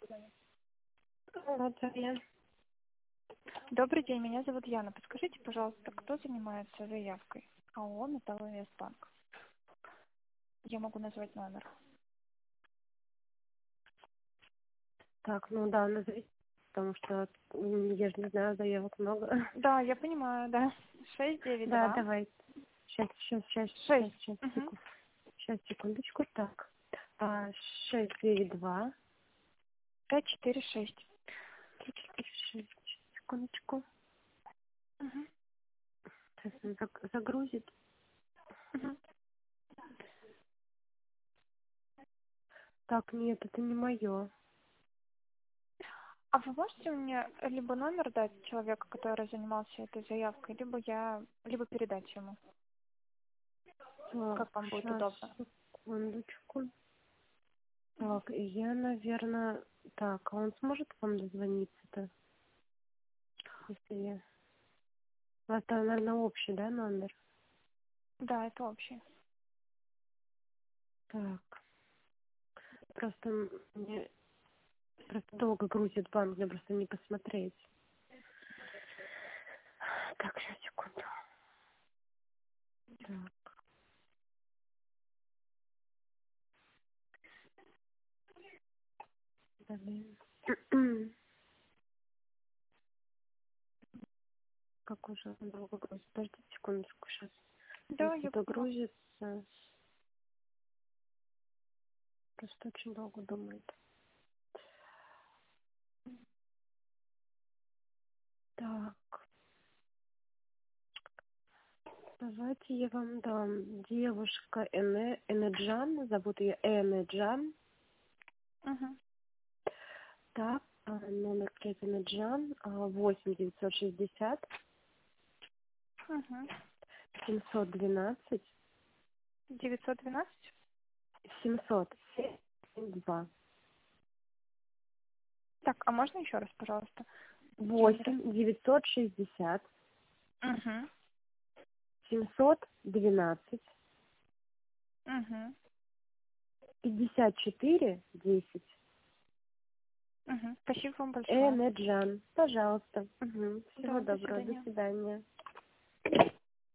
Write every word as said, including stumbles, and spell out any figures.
Вот, я. Добрый день, меня зовут Яна. Подскажите, пожалуйста, кто занимается заявкой? АО «Металлоинвестбанк». Я могу назвать номер. Так, ну да, назовите, потому что м, я же не знаю, заявок много. Да, я понимаю, да. шесть девять Да, два давай. Сейчас, сейчас, сейчас, сейчас, шесть. сейчас, Угу. секунду. Сейчас, секундочку. Так. А, шесть девять два пять четыре шесть. три четыре шесть. Секундочку. Угу. Сейчас он заг- загрузит. Угу. Так, нет, это не мое. А вы можете мне либо номер дать человека, который занимался этой заявкой, либо я, либо передать ему, Так, как вам будет сейчас, удобно? секундочку. Так, и я, наверное... Так, а он сможет вам дозвониться-то? Если я... У вас там, наверное, общий, да, номер? Да, это общий. Так. Просто мне просто долго грузит банк, мне просто не посмотреть. Так, сейчас, секунду. Так, блин. Как уже долго грузит. Подождите секундочку, сейчас. Да, Если я это поняла. грузится, просто очень долго думает. Так, давайте я вам дам. Девушка Эне, Энеджан, зовут ее Энеджан. Угу. Так, а, номер плети Энеджан, восемь девятьсот шестьдесят Угу. семьсот двенадцать девятьсот двенадцать. семьсот семьдесят два. Так, а можно еще раз, пожалуйста? Я не раз. восемь девятьсот шестьдесят Угу. семьсот двенадцать Угу. пятьдесят четыре десять. Угу. Спасибо вам большое. Энеджан, пожалуйста. Угу. Всего Да, до доброго, до свидания. свидания.